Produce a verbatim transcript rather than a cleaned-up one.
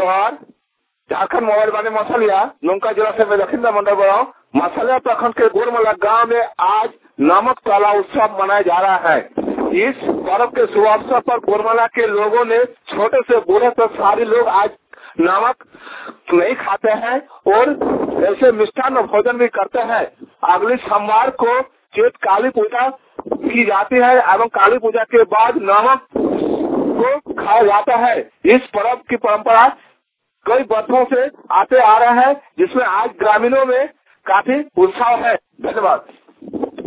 जोहार झारखंड मोबाइल वाले मसलिया नौका जिला से मैं लखीमपुर मंडल बोल रहा हूँ। मसलिया प्रखंड के गोरमला गांव में आज नमक ताला उत्सव मनाया जा रहा है। इस पर्व के शुभ अवसर पर गोरमला के लोगों ने छोटे से बूढ़े तक सारे लोग आज नमक नहीं खाते हैं और ऐसे मिष्ठान भोजन भी करते हैं। अगले सोमवार को चैत काली पूजा की जाती है एवं काली पूजा के बाद नमक को खाया जाता है। इस पर्व की परंपरा कई वर्षों से आते आ रहा है, जिसमें आज ग्रामीणों में काफी उत्साह है। धन्यवाद।